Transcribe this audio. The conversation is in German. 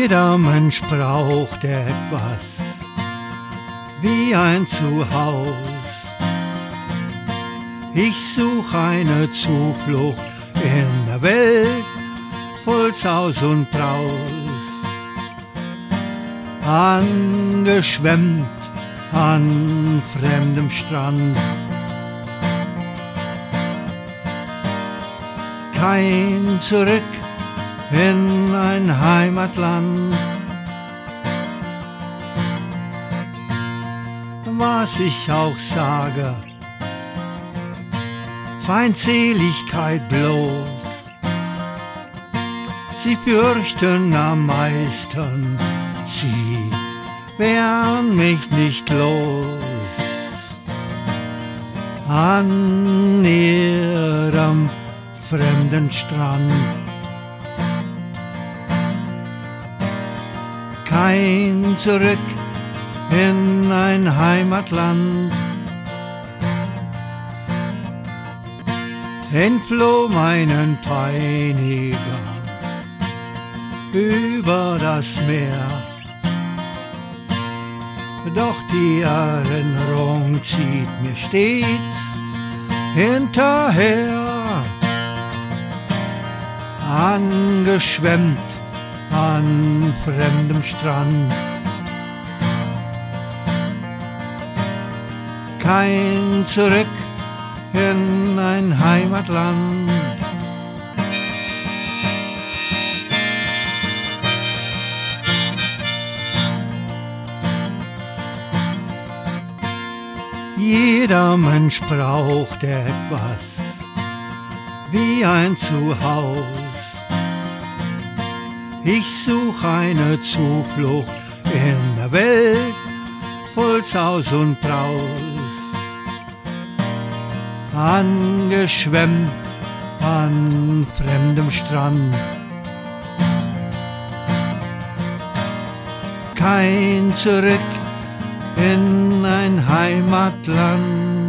Jeder Mensch braucht etwas wie ein Zuhause. Ich suche eine Zuflucht in der Welt voll Saus und Braus, angeschwemmt an fremdem Strand. Kein Zurück in ein Heimatland. Was ich auch sage, Feindseligkeit bloß. Sie fürchten am meisten, sie werden mich nicht los. An ihrem fremden Strand. Kein Zurück in ein Heimatland. Entfloh meinen Peiniger über das Meer. Doch die Erinnerung zieht mir stets hinterher. Angeschwemmt an fremdem Strand. Kein Zurück in ein Heimatland. Jeder Mensch braucht etwas wie ein Zuhause. Ich suche eine Zuflucht in der Welt voll Saus und Braus, angeschwemmt an fremdem Strand. Kein Zurück in ein Heimatland.